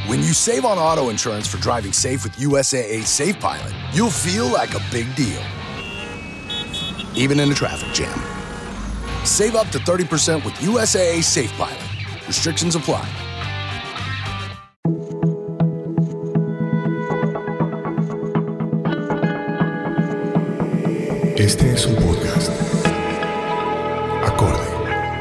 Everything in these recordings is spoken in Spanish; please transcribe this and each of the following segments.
When you save on auto insurance for driving safe with USAA Safe Pilot, you'll feel like a big deal, even in a traffic jam. Save up to 30% with USAA Safe Pilot. Restrictions apply. Este es un podcast. Acorde.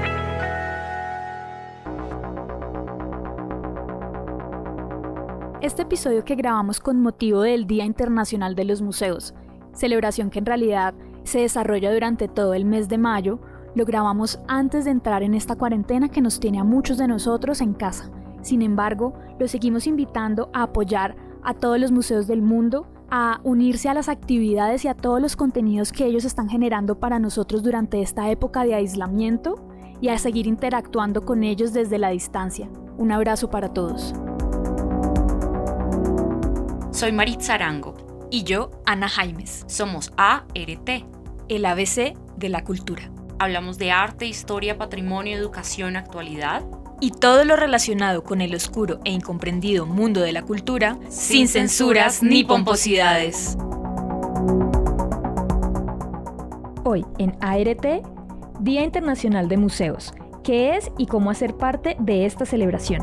Este episodio que grabamos con motivo del Día Internacional de los Museos, celebración que en realidad se desarrolla durante todo el mes de mayo, lo grabamos antes de entrar en esta cuarentena que nos tiene a muchos de nosotros en casa. Sin embargo, los seguimos invitando a apoyar a todos los museos del mundo, a unirse a las actividades y a todos los contenidos que ellos están generando para nosotros durante esta época de aislamiento y a seguir interactuando con ellos desde la distancia. Un abrazo para todos. Soy Maritza Arango. Y yo, Ana Jaimes. Somos ART, el ABC de la cultura. Hablamos de arte, historia, patrimonio, educación, actualidad y todo lo relacionado con el oscuro e incomprendido mundo de la cultura, sin censuras ni pomposidades. Hoy en ART, Día Internacional de Museos. ¿Qué es y cómo hacer parte de esta celebración?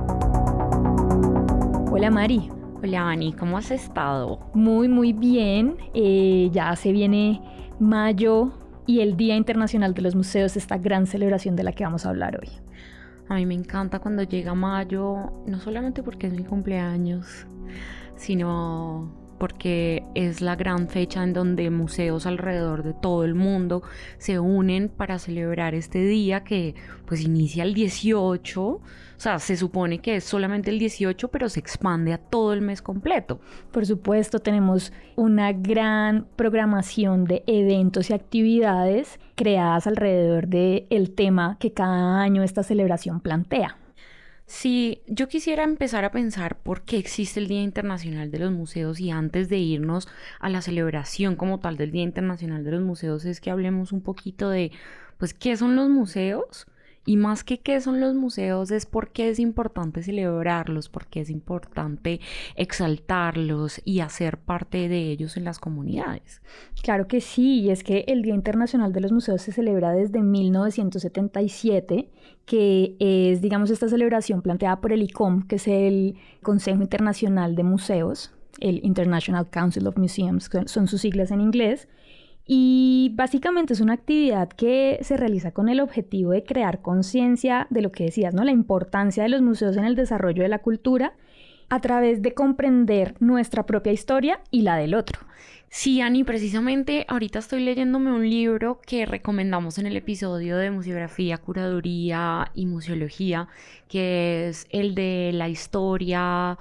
Hola Mari. Hola Ani, ¿cómo has estado? Muy bien, ya se viene mayo y el Día Internacional de los Museos, esta gran celebración de la que vamos a hablar hoy. A mí me encanta cuando llega mayo, no solamente porque es mi cumpleaños, sino porque es la gran fecha en donde museos alrededor de todo el mundo se unen para celebrar este día que pues inicia el 18, o sea, se supone que es solamente el 18, pero se expande a todo el mes completo. Por supuesto, tenemos una gran programación de eventos y actividades creadas alrededor del tema que cada año esta celebración plantea. Sí, yo quisiera empezar a pensar por qué existe el Día Internacional de los Museos y antes de irnos a la celebración como tal del Día Internacional de los Museos es que hablemos un poquito de, pues, ¿qué son los museos? Y más que qué son los museos es por qué es importante celebrarlos, por qué es importante exaltarlos y hacer parte de ellos en las comunidades. Claro que sí, y es que el Día Internacional de los Museos se celebra desde 1977, que es, digamos, esta celebración planteada por el ICOM, que es el Consejo Internacional de Museos, el International Council of Museums, que son sus siglas en inglés. Y básicamente es una actividad que se realiza con el objetivo de crear conciencia de lo que decías, ¿no? La importancia de los museos en el desarrollo de la cultura a través de comprender nuestra propia historia y la del otro. Sí, Ani, precisamente ahorita estoy leyéndome un libro que recomendamos en el episodio de Museografía, Curaduría y Museología, que es el de la historia,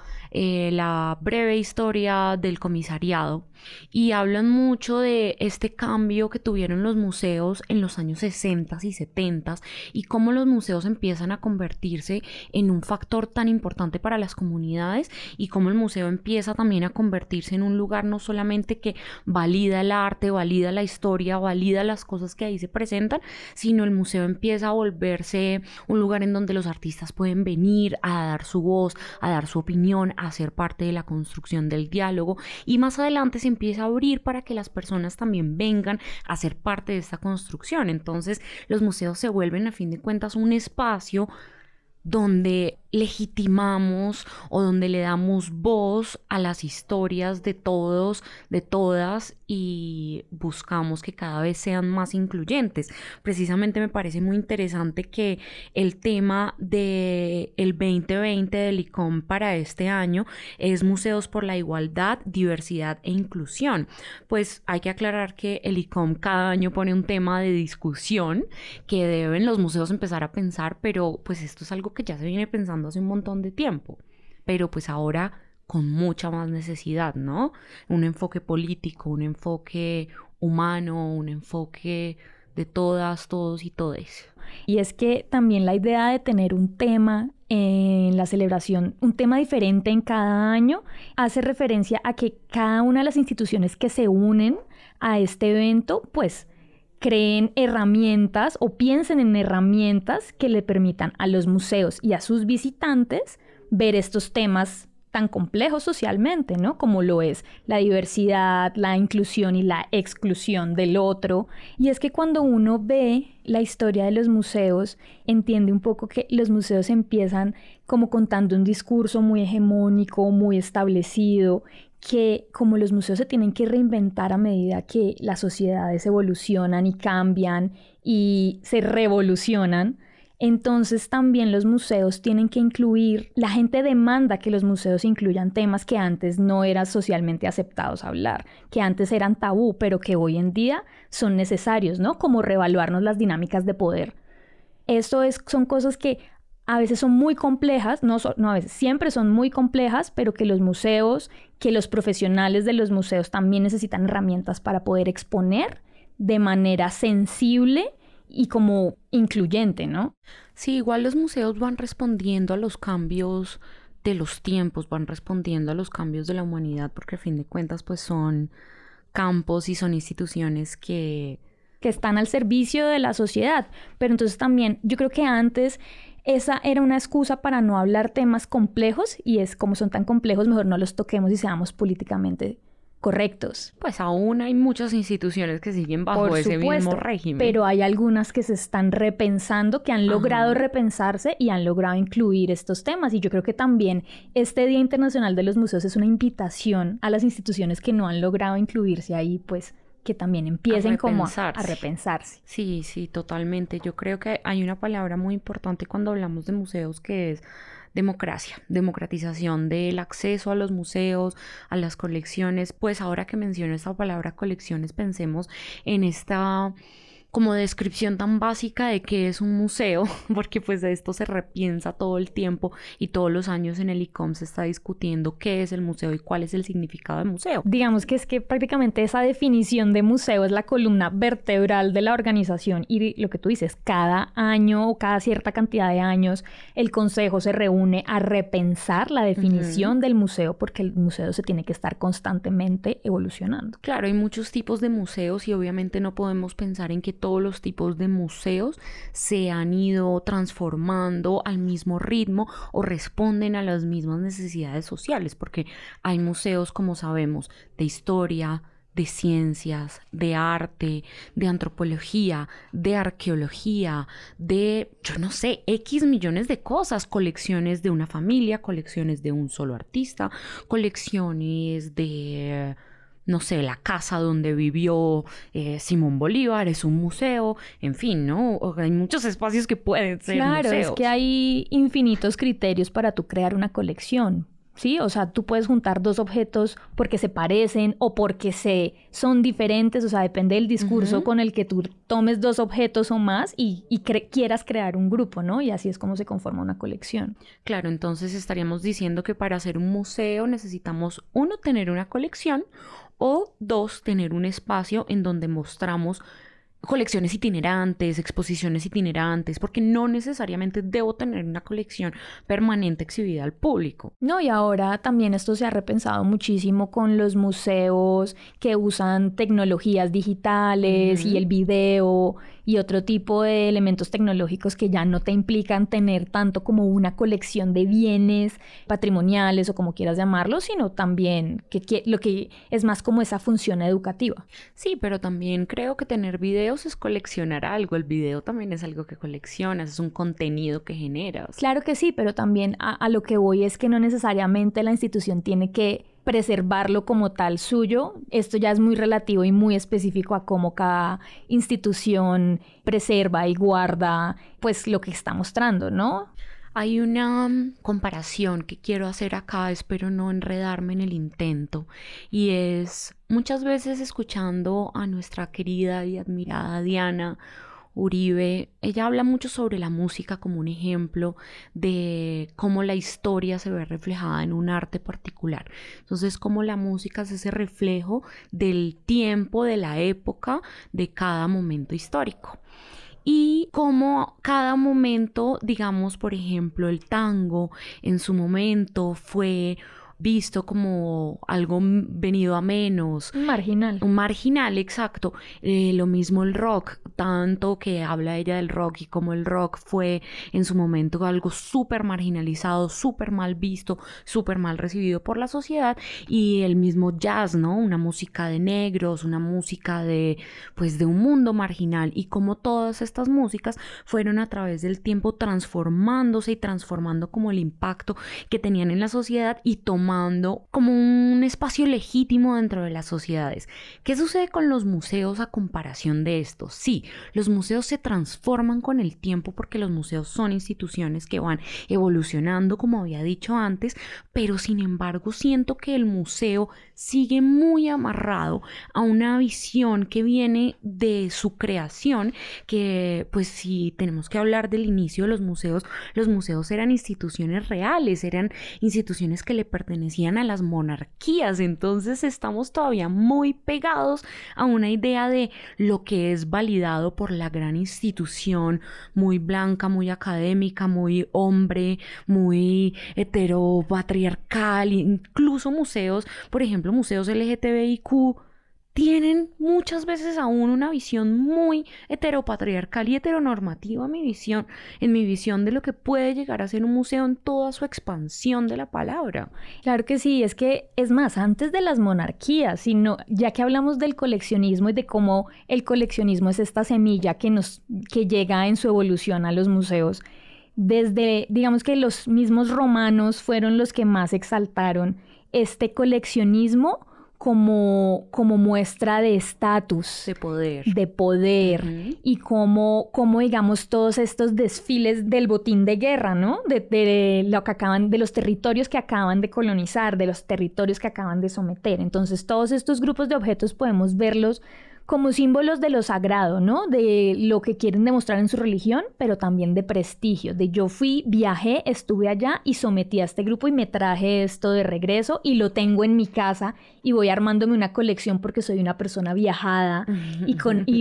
la breve historia del comisariado. Y hablan mucho de este cambio que tuvieron los museos en los años 60 y 70 y cómo los museos empiezan a convertirse en un factor tan importante para las comunidades y cómo el museo empieza también a convertirse en un lugar no solamente que valida el arte, valida la historia, valida las cosas que ahí se presentan, sino el museo empieza a volverse un lugar en donde los artistas pueden venir a dar su voz, a dar su opinión, a ser parte de la construcción del diálogo y más adelante se empieza a abrir para que las personas también vengan a ser parte de esta construcción. Entonces los museos se vuelven a fin de cuentas un espacio donde legitimamos o donde le damos voz a las historias de todos, de todas y buscamos que cada vez sean más incluyentes. Precisamente me parece muy interesante que el tema del 2020 del ICOM para este año es Museos por la Igualdad, Diversidad e Inclusión. Pues hay que aclarar que el ICOM cada año pone un tema de discusión que deben los museos empezar a pensar, pero pues esto es algo que ya se viene pensando hace un montón de tiempo, pero pues ahora con mucha más necesidad, ¿no? Un enfoque político, un enfoque humano, un enfoque de todas, todos y todes. Y es que también la idea de tener un tema en la celebración, un tema diferente en cada año, hace referencia a que cada una de las instituciones que se unen a este evento, pues creen herramientas o piensen en herramientas que le permitan a los museos y a sus visitantes ver estos temas tan complejos socialmente, ¿no? Como lo es la diversidad, la inclusión y la exclusión del otro. Y es que cuando uno ve la historia de los museos, entiende un poco que los museos empiezan como contando un discurso muy hegemónico, muy establecido, que como los museos se tienen que reinventar a medida que las sociedades evolucionan y cambian y se revolucionan, entonces también los museos tienen que incluir, la gente demanda que los museos incluyan temas que antes no eran socialmente aceptados hablar, que antes eran tabú, pero que hoy en día son necesarios, ¿no? Como reevaluarnos las dinámicas de poder. Son cosas que a veces son muy complejas, no a veces, siempre son muy complejas, pero que los museos, que los profesionales de los museos también necesitan herramientas para poder exponer de manera sensible y como incluyente, ¿no? Sí, igual los museos van respondiendo a los cambios de los tiempos, van respondiendo a los cambios de la humanidad, porque a fin de cuentas pues son campos y son instituciones que están al servicio de la sociedad. Pero entonces también yo creo que antes esa era una excusa para no hablar temas complejos, y es como son tan complejos, mejor no los toquemos y seamos políticamente correctos. Pues aún hay muchas instituciones que siguen bajo ese mismo régimen. Pero hay algunas que se están repensando, que han logrado repensarse y han logrado incluir estos temas. Y yo creo que también este Día Internacional de los Museos es una invitación a las instituciones que no han logrado incluirse ahí, pues que también empiecen como a repensarse. Sí, sí, totalmente. Yo creo que hay una palabra muy importante cuando hablamos de museos que es democracia, democratización del acceso a los museos, a las colecciones. Pues ahora que menciono esta palabra colecciones, pensemos en esta como descripción tan básica de qué es un museo, porque pues de esto se repiensa todo el tiempo y todos los años en el ICOM se está discutiendo qué es el museo y cuál es el significado de museo. Digamos que es que prácticamente esa definición de museo es la columna vertebral de la organización, y lo que tú dices, cada año o cada cierta cantidad de años el consejo se reúne a repensar la definición del museo, porque el museo se tiene que estar constantemente evolucionando. Claro, hay muchos tipos de museos y obviamente no podemos pensar en que todos los tipos de museos se han ido transformando al mismo ritmo o responden a las mismas necesidades sociales, porque hay museos, como sabemos, de historia, de ciencias, de arte, de antropología, de arqueología, de, yo no sé, X millones de cosas, colecciones de una familia, colecciones de un solo artista, colecciones de no sé, la casa donde vivió Simón Bolívar, es un museo, en fin, ¿no? Hay muchos espacios que pueden ser museos. Claro, es que hay infinitos criterios para tú crear una colección, ¿sí? O sea, tú puedes juntar dos objetos porque se parecen o porque son diferentes, o sea, depende del discurso con el que tú tomes dos objetos o más y quieras crear un grupo, ¿no? Y así es como se conforma una colección. Claro, entonces estaríamos diciendo que para hacer un museo necesitamos, uno, tener una colección, o dos, tener un espacio en donde mostramos colecciones itinerantes, exposiciones itinerantes, porque no necesariamente debo tener una colección permanente exhibida al público. No, y ahora también esto se ha repensado muchísimo con los museos que usan tecnologías digitales y el video y otro tipo de elementos tecnológicos que ya no te implican tener tanto como una colección de bienes patrimoniales o como quieras llamarlo, sino también que lo que es más como esa función educativa. Sí, pero también creo que tener videos es coleccionar algo. El video también es algo que coleccionas, es un contenido que generas. Claro que sí, pero también a lo que voy es que no necesariamente la institución tiene que preservarlo como tal suyo. Esto ya es muy relativo y muy específico a cómo cada institución preserva y guarda pues lo que está mostrando, ¿no? Hay una comparación que quiero hacer acá, espero no enredarme en el intento, y es muchas veces escuchando a nuestra querida y admirada Diana Uribe. Ella habla mucho sobre la música como un ejemplo de cómo la historia se ve reflejada en un arte particular. Entonces, cómo la música es ese reflejo del tiempo, de la época, de cada momento histórico. Y cómo cada momento, digamos, por ejemplo, el tango en su momento fue visto como algo venido a menos. Marginal. Un marginal, exacto. Lo mismo el rock, tanto que habla ella del rock y como el rock fue en su momento algo súper marginalizado, súper mal visto, súper mal recibido por la sociedad, y el mismo jazz, ¿no? Una música de negros, una música de un mundo marginal, y como todas estas músicas fueron a través del tiempo transformándose y transformando como el impacto que tenían en la sociedad y tomando como un espacio legítimo dentro de las sociedades. ¿Qué sucede con los museos a comparación de esto? Sí, los museos se transforman con el tiempo porque los museos son instituciones que van evolucionando, como había dicho antes, pero sin embargo siento que el museo sigue muy amarrado a una visión que viene de su creación, que pues si tenemos que hablar del inicio de los museos eran instituciones reales, eran instituciones que le pertenecían a las monarquías. Entonces estamos todavía muy pegados a una idea de lo que es validado por la gran institución, muy blanca, muy académica, muy hombre, muy heteropatriarcal. Incluso museos, por ejemplo, museos LGTBIQ, tienen muchas veces aún una visión muy heteropatriarcal y heteronormativa en mi visión de lo que puede llegar a ser un museo en toda su expansión de la palabra. Claro que sí, es que es más, antes de las monarquías, sino ya que hablamos del coleccionismo y de cómo el coleccionismo es esta semilla que llega en su evolución a los museos, desde, digamos que los mismos romanos fueron los que más exaltaron este coleccionismo como muestra de estatus, de poder, uh-huh. Y como digamos todos estos desfiles del botín de guerra, ¿no? De lo que de los territorios que acaban de colonizar, de los territorios que acaban de someter. Entonces todos estos grupos de objetos podemos verlos como símbolos de lo sagrado, ¿no? De lo que quieren demostrar en su religión, pero también de prestigio, de yo viajé, estuve allá y sometí a este grupo y me traje esto de regreso y lo tengo en mi casa y voy armándome una colección porque soy una persona viajada y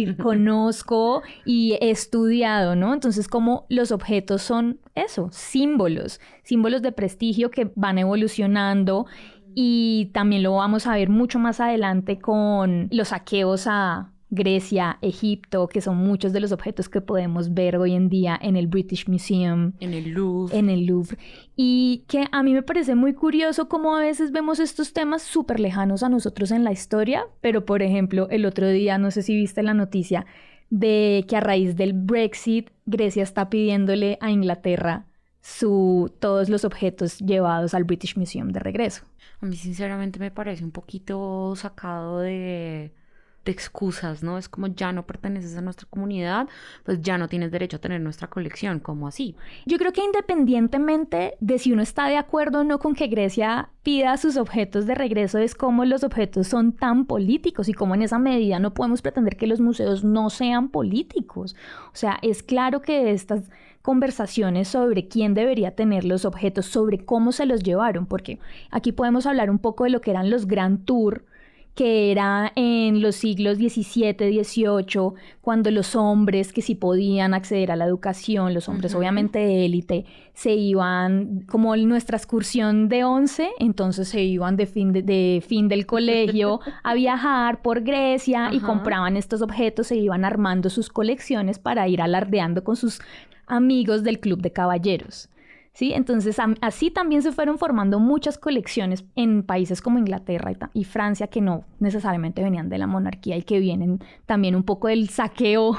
conozco y he estudiado, ¿no? Entonces, como los objetos son eso, símbolos de prestigio que van evolucionando. Y también lo vamos a ver mucho más adelante con los saqueos a Grecia, Egipto, que son muchos de los objetos que podemos ver hoy en día en el British Museum. En el Louvre. Y que a mí me parece muy curioso cómo a veces vemos estos temas súper lejanos a nosotros en la historia. Pero, por ejemplo, el otro día, no sé si viste la noticia, de que a raíz del Brexit, Grecia está pidiéndole a Inglaterra todos los objetos llevados al British Museum de regreso. A mí sinceramente me parece un poquito sacado de excusas, ¿no? Es como ya no perteneces a nuestra comunidad, pues ya no tienes derecho a tener nuestra colección, ¿cómo así? Yo creo que independientemente de si uno está de acuerdo o no con que Grecia pida sus objetos de regreso, es como los objetos son tan políticos y como en esa medida no podemos pretender que los museos no sean políticos. O sea, es claro que estas conversaciones sobre quién debería tener los objetos, sobre cómo se los llevaron, porque aquí podemos hablar un poco de lo que eran los Grand Tour, que era en los siglos XVII, XVIII, cuando los hombres que sí podían acceder a la educación, los hombres obviamente de élite, se iban como nuestra excursión de 11, entonces se iban de fin del colegio a viajar por Grecia y compraban estos objetos, se iban armando sus colecciones para ir alardeando con sus amigos del club de caballeros. ¿Sí? Entonces, así también se fueron formando muchas colecciones en países como Inglaterra y Francia, que no necesariamente venían de la monarquía y que vienen también un poco del saqueo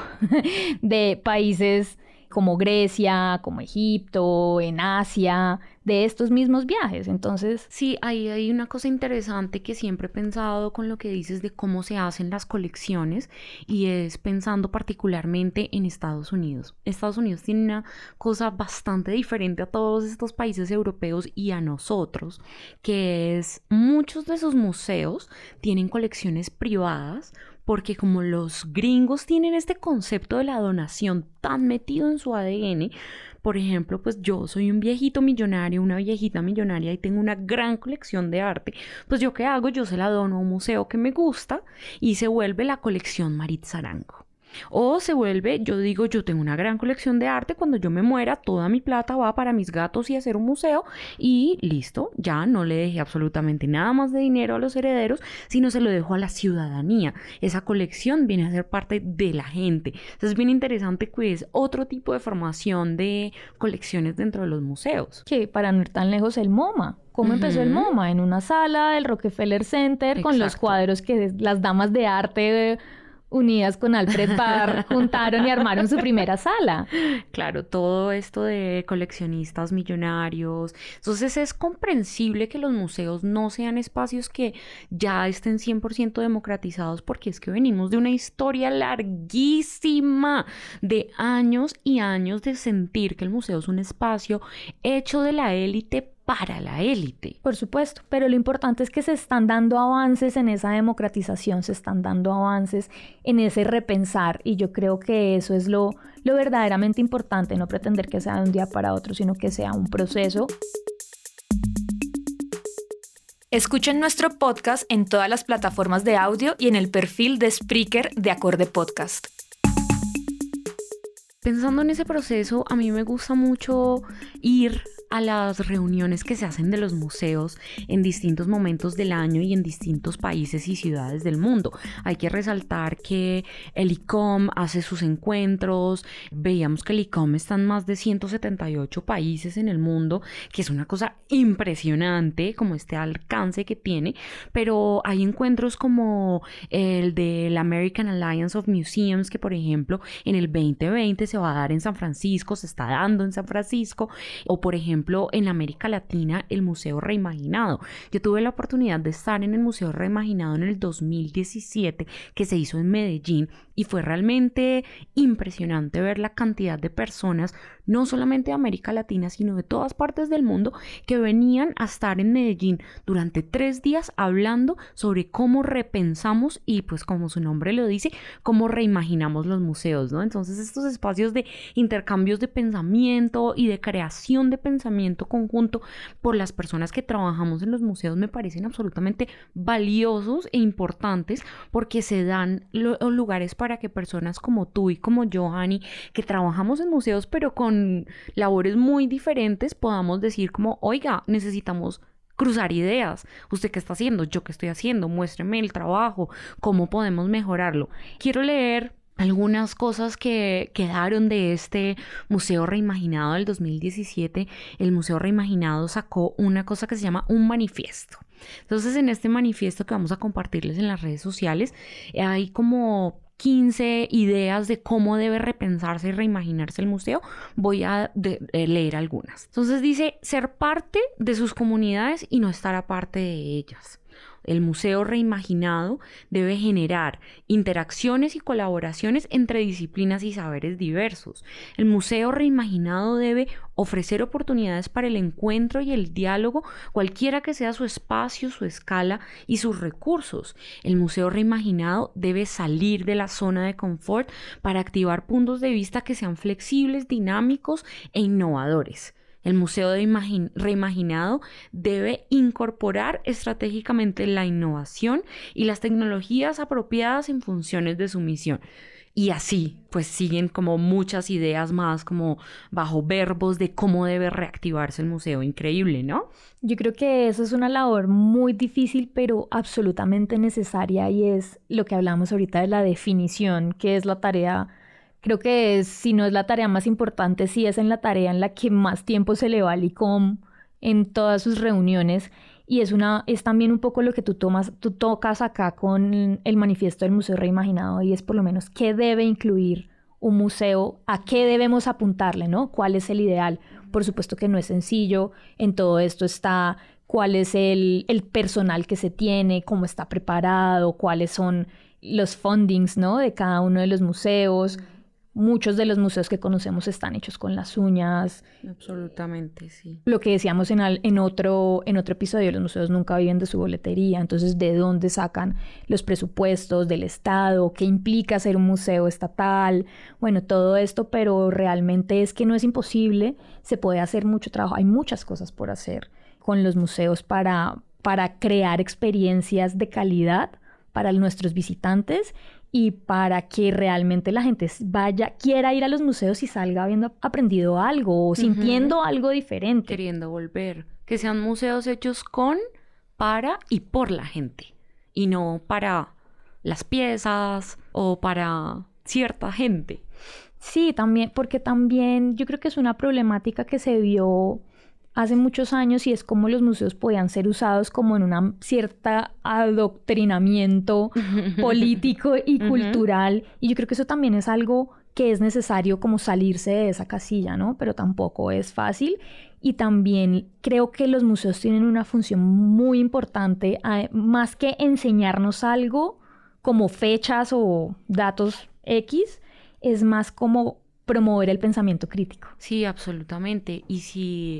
de países como Grecia, como Egipto, en Asia, de estos mismos viajes. Entonces, sí, ahí hay una cosa interesante que siempre he pensado con lo que dices de cómo se hacen las colecciones, y es pensando particularmente en Estados Unidos. Estados Unidos tiene una cosa bastante diferente a todos estos países europeos y a nosotros, que es muchos de sus museos tienen colecciones privadas, porque como los gringos tienen este concepto de la donación tan metido en su ADN, por ejemplo, pues yo soy un viejito millonario, una viejita millonaria y tengo una gran colección de arte, pues yo ¿qué hago? Yo se la dono a un museo que me gusta y se vuelve la colección Maritza Arango. O se vuelve, yo digo, yo tengo una gran colección de arte, cuando yo me muera, toda mi plata va para mis gatos y hacer un museo y listo, ya no le dejé absolutamente nada más de dinero a los herederos, sino se lo dejo a la ciudadanía. Esa colección viene a ser parte de la gente. Entonces es bien interesante que es otro tipo de formación de colecciones dentro de los museos. Que para no ir tan lejos, el MoMA. ¿Cómo empezó el MoMA? En una sala del Rockefeller Center. Exacto. Con los cuadros que las damas de arte unidas con Alfred Barr juntaron y armaron su primera sala. Claro, todo esto de coleccionistas millonarios. Entonces es comprensible que los museos no sean espacios que ya estén 100% democratizados, porque es que venimos de una historia larguísima de años y años de sentir que el museo es un espacio hecho de la élite para la élite. Por supuesto, pero lo importante es que se están dando avances en esa democratización, se están dando avances en ese repensar, y yo creo que eso es lo verdaderamente importante, no pretender que sea de un día para otro, sino que sea un proceso. Escuchen nuestro podcast en todas las plataformas de audio y en el perfil de Spreaker de Acorde Podcast. Pensando en ese proceso, a mí me gusta mucho ir a las reuniones que se hacen de los museos en distintos momentos del año y en distintos países y ciudades del mundo. Hay que resaltar que el ICOM hace sus encuentros. Veíamos que el ICOM está en más de 178 países en el mundo, que es una cosa impresionante como este alcance que tiene, pero hay encuentros como el de la American Alliance of Museums, que por ejemplo en el 2020 se va a dar en San Francisco, se está dando en San Francisco, o por ejemplo en América Latina el Museo Reimaginado. Yo tuve la oportunidad de estar en el Museo Reimaginado en el 2017, que se hizo en Medellín, y fue realmente impresionante ver la cantidad de personas, no solamente de América Latina, sino de todas partes del mundo, que venían a estar en Medellín durante 3 días hablando sobre cómo repensamos y, pues como su nombre lo dice, cómo reimaginamos los museos, ¿no? Entonces estos espacios de intercambios de pensamiento y de creación de pensamiento conjunto por las personas que trabajamos en los museos me parecen absolutamente valiosos e importantes, porque se dan los lugares para que personas como tú y como yo, Hani, que trabajamos en museos pero con labores muy diferentes, podamos decir como, oiga, necesitamos cruzar ideas. ¿Usted qué está haciendo? ¿Yo qué estoy haciendo? Muéstreme el trabajo. ¿Cómo podemos mejorarlo? Quiero leer algunas cosas que quedaron de este Museo Reimaginado del 2017. El Museo Reimaginado sacó una cosa que se llama un manifiesto. Entonces, en este manifiesto que vamos a compartirles en las redes sociales, hay como 15 ideas de cómo debe repensarse y reimaginarse el museo. Voy a leer algunas. Entonces dice: ser parte de sus comunidades y no estar aparte de ellas. El museo reimaginado debe generar interacciones y colaboraciones entre disciplinas y saberes diversos. El museo reimaginado debe ofrecer oportunidades para el encuentro y el diálogo, cualquiera que sea su espacio, su escala y sus recursos. El museo reimaginado debe salir de la zona de confort para activar puntos de vista que sean flexibles, dinámicos e innovadores. El Museo Reimaginado debe incorporar estratégicamente la innovación y las tecnologías apropiadas en funciones de su misión. Y así, pues siguen como muchas ideas más, como bajo verbos de cómo debe reactivarse el museo. Increíble, ¿no? Yo creo que eso es una labor muy difícil, pero absolutamente necesaria, y es lo que hablamos ahorita de la definición, que es la tarea. Creo que si no es la tarea más importante, sí es en la tarea en la que más tiempo se le va al ICOM en todas sus reuniones, y es también un poco lo que tú tocas acá con el manifiesto del Museo Reimaginado, y es por lo menos qué debe incluir un museo, a qué debemos apuntarle, ¿no? ¿Cuál es el ideal? Por supuesto que no es sencillo. En todo esto está cuál es el personal que se tiene, cómo está preparado, cuáles son los fundings, ¿no?, de cada uno de los museos. Muchos de los museos que conocemos están hechos con las uñas. Absolutamente, sí. Lo que decíamos en otro episodio, los museos nunca viven de su boletería. Entonces, ¿de dónde sacan los presupuestos del Estado? ¿Qué implica ser un museo estatal? Bueno, todo esto, pero realmente es que no es imposible. Se puede hacer mucho trabajo. Hay muchas cosas por hacer con los museos para crear experiencias de calidad para nuestros visitantes y para que realmente la gente quiera ir a los museos y salga habiendo aprendido algo o sintiendo algo diferente. Queriendo volver. Que sean museos hechos con, para y por la gente. Y no para las piezas o para cierta gente. Sí, también, porque también yo creo que es una problemática que se vio hace muchos años y es como los museos podían ser usados como en una cierta adoctrinamiento político y cultural. Y yo creo que eso también es algo que es necesario como salirse de esa casilla, ¿no? Pero tampoco es fácil. Y también creo que los museos tienen una función muy importante, más que enseñarnos algo como fechas o datos X, es más como promover el pensamiento crítico. Sí, absolutamente. Y si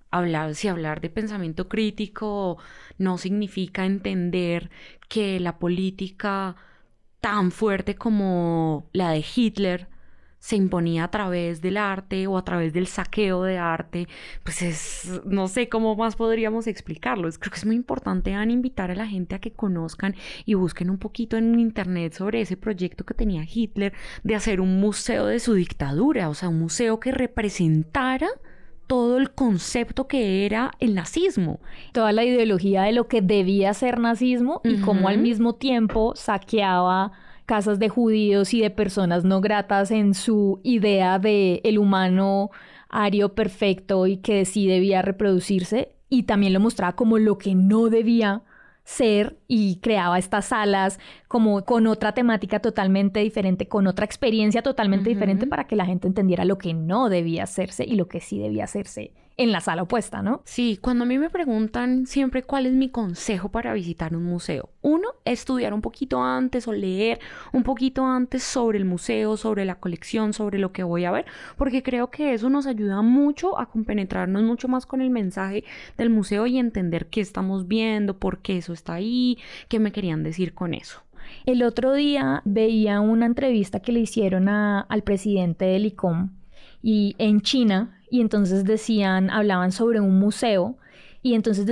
hablar de pensamiento crítico no significa entender que la política tan fuerte como la de Hitler se imponía a través del arte o a través del saqueo de arte, pues no sé cómo más podríamos explicarlo. Creo que es muy importante, Anne, invitar a la gente a que conozcan y busquen un poquito en internet sobre ese proyecto que tenía Hitler de hacer un museo de su dictadura, o sea, un museo que representara todo el concepto que era el nazismo. Toda la ideología de lo que debía ser nazismo y cómo al mismo tiempo saqueaba casas de judíos y de personas no gratas en su idea de el humano ario perfecto y que sí debía reproducirse, y también lo mostraba como lo que no debía ser y creaba estas salas como con otra temática totalmente diferente, con otra experiencia totalmente diferente para que la gente entendiera lo que no debía hacerse y lo que sí debía hacerse en la sala opuesta, ¿no? Sí, cuando a mí me preguntan siempre cuál es mi consejo para visitar un museo, uno, estudiar un poquito antes o leer un poquito antes sobre el museo, sobre la colección, sobre lo que voy a ver, porque creo que eso nos ayuda mucho a compenetrarnos mucho más con el mensaje del museo y entender qué estamos viendo, por qué eso está ahí, qué me querían decir con eso. El otro día veía una entrevista que le hicieron al presidente del ICOM y en China, y entonces hablaban sobre un museo y entonces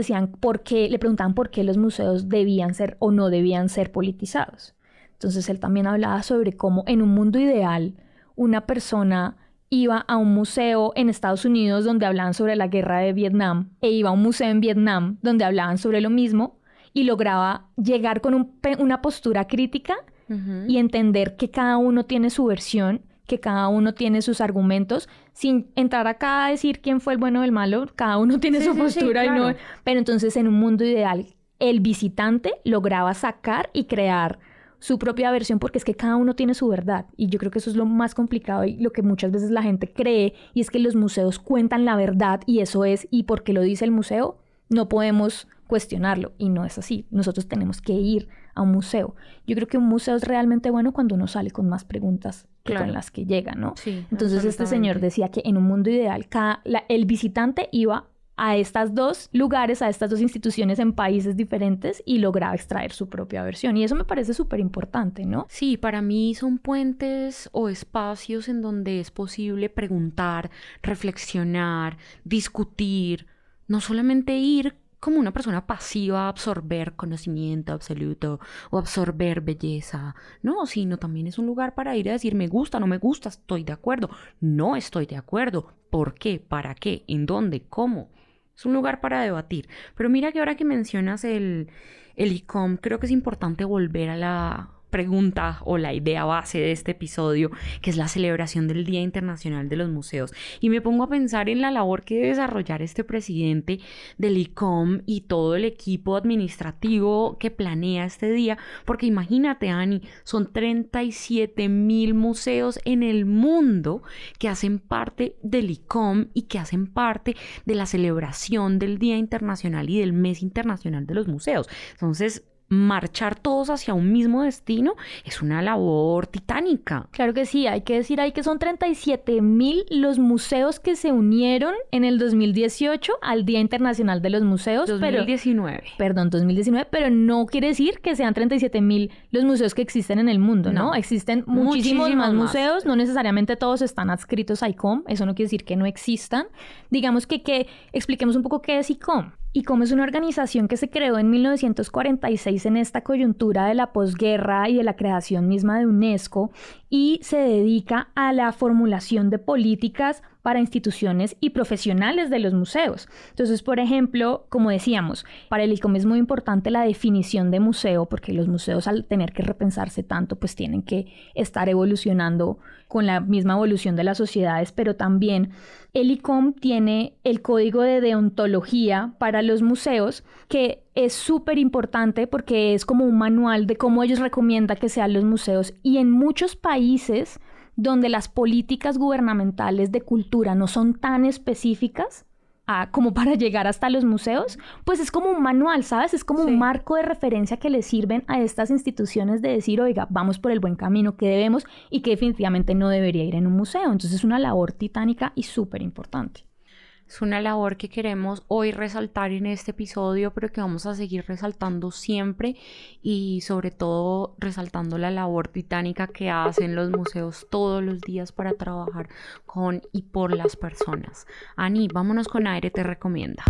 le preguntaban por qué los museos debían ser o no debían ser politizados. Entonces él también hablaba sobre cómo en un mundo ideal una persona iba a un museo en Estados Unidos donde hablaban sobre la guerra de Vietnam e iba a un museo en Vietnam donde hablaban sobre lo mismo y lograba llegar con una postura crítica y entender que cada uno tiene su versión, que cada uno tiene sus argumentos, sin entrar acá a decir quién fue el bueno o el malo, cada uno tiene su postura, sí, claro. Pero entonces en un mundo ideal el visitante lograba sacar y crear su propia versión, porque es que cada uno tiene su verdad, y yo creo que eso es lo más complicado y lo que muchas veces la gente cree, y es que los museos cuentan la verdad y eso es, y porque lo dice el museo no podemos cuestionarlo, y no es así. Nosotros tenemos que ir a un museo. Yo creo que un museo es realmente bueno cuando uno sale con más preguntas que con las que llega, ¿no? Sí, entonces este señor decía que en un mundo ideal el visitante iba a estos dos lugares, a estas dos instituciones en países diferentes y lograba extraer su propia versión. Y eso me parece súper importante, ¿no? Sí, para mí son puentes o espacios en donde es posible preguntar, reflexionar, discutir, no solamente ir como una persona pasiva a absorber conocimiento absoluto o absorber belleza, no, sino también es un lugar para ir a decir me gusta, no me gusta, estoy de acuerdo, no estoy de acuerdo, ¿por qué? ¿Para qué? ¿En dónde? ¿Cómo? Es un lugar para debatir. Pero mira que ahora que mencionas el ICOM, creo que es importante volver a la pregunta o la idea base de este episodio, que es la celebración del Día Internacional de los Museos. Y me pongo a pensar en la labor que debe desarrollar este presidente del ICOM y todo el equipo administrativo que planea este día, porque imagínate, Ani, son 37,000 museos en el mundo que hacen parte del ICOM y que hacen parte de la celebración del Día Internacional y del Mes Internacional de los Museos. Entonces, marchar todos hacia un mismo destino es una labor titánica. Claro que sí, hay que decir ahí que son 37,000 los museos que se unieron en el 2018 al Día Internacional de los Museos. 2019. Perdón, 2019, pero no quiere decir que sean 37,000 los museos que existen en el mundo, ¿no? Existen muchísimos más museos, no necesariamente todos están adscritos a ICOM, eso no quiere decir que no existan. Digamos que expliquemos un poco qué es ICOM. ICOM es una organización que se creó en 1946 en esta coyuntura de la posguerra y de la creación misma de UNESCO y se dedica a la formulación de políticas para instituciones y profesionales de los museos. Entonces, por ejemplo, como decíamos, para el ICOM es muy importante la definición de museo, porque los museos al tener que repensarse tanto, pues tienen que estar evolucionando con la misma evolución de las sociedades, pero también el ICOM tiene el código de deontología para los museos, que es súper importante porque es como un manual de cómo ellos recomiendan que sean los museos, y en muchos países donde las políticas gubernamentales de cultura no son tan específicas como para llegar hasta los museos, pues es como un manual, ¿sabes? Es como un marco de referencia que les sirven a estas instituciones de decir, oiga, vamos por el buen camino, que debemos y que definitivamente no debería ir en un museo. Entonces es una labor titánica y súper importante. Es una labor que queremos hoy resaltar en este episodio, pero que vamos a seguir resaltando siempre, y sobre todo resaltando la labor titánica que hacen los museos todos los días para trabajar con y por las personas. Ani, vámonos con Aire Te Recomienda.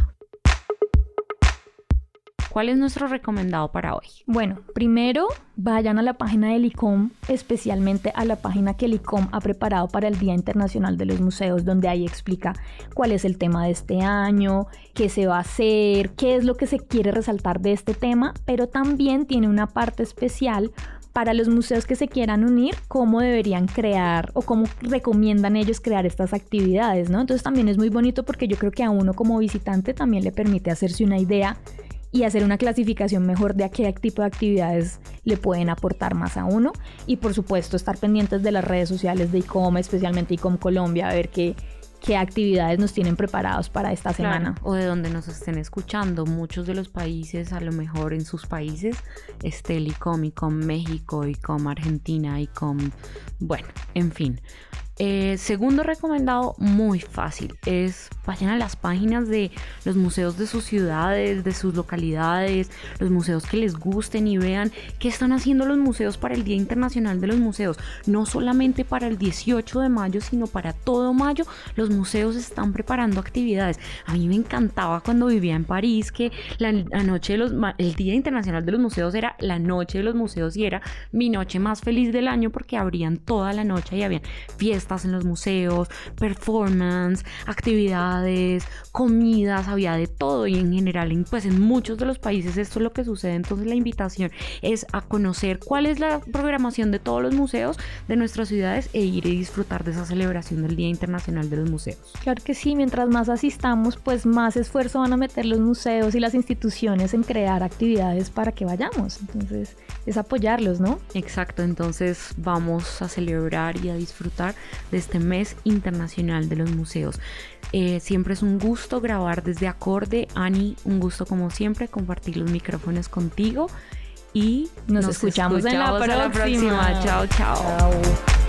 ¿Cuál es nuestro recomendado para hoy? Bueno, primero vayan a la página del ICOM, especialmente a la página que el ICOM ha preparado para el Día Internacional de los Museos, donde ahí explica cuál es el tema de este año, qué se va a hacer, qué es lo que se quiere resaltar de este tema, pero también tiene una parte especial para los museos que se quieran unir, cómo deberían crear o cómo recomiendan ellos crear estas actividades, ¿no? Entonces también es muy bonito porque yo creo que a uno como visitante también le permite hacerse una idea y hacer una clasificación mejor de a qué tipo de actividades le pueden aportar más a uno. Y por supuesto estar pendientes de las redes sociales de ICOM, especialmente ICOM Colombia, a ver qué actividades nos tienen preparados para esta semana. O de donde nos estén escuchando. Muchos de los países, a lo mejor en sus países, esté el ICOM, ICOM México, ICOM Argentina, ICOM... Bueno, en fin. Segundo recomendado, muy fácil, es vayan a las páginas de los museos de sus ciudades, de sus localidades, los museos que les gusten, y vean qué están haciendo los museos para el Día Internacional de los Museos. No solamente para el 18 de mayo, sino para todo mayo, los museos están preparando actividades. A mí me encantaba cuando vivía en París que el Día Internacional de los Museos era la noche de los museos, y era mi noche más feliz del año porque abrían toda la noche y habían fiestas en los museos, performance, actividades, comidas, había de todo, y en general pues en muchos de los países esto es lo que sucede. Entonces la invitación es a conocer cuál es la programación de todos los museos de nuestras ciudades e ir y disfrutar de esa celebración del Día Internacional de los Museos. Claro que sí, mientras más asistamos, pues más esfuerzo van a meter los museos y las instituciones en crear actividades para que vayamos. Entonces es apoyarlos, ¿no? Exacto, entonces vamos a celebrar y a disfrutar de este mes internacional de los museos. Siempre es un gusto grabar desde Acorde. Ani, un gusto como siempre compartir los micrófonos contigo, y nos escuchamos en la próxima. Chao.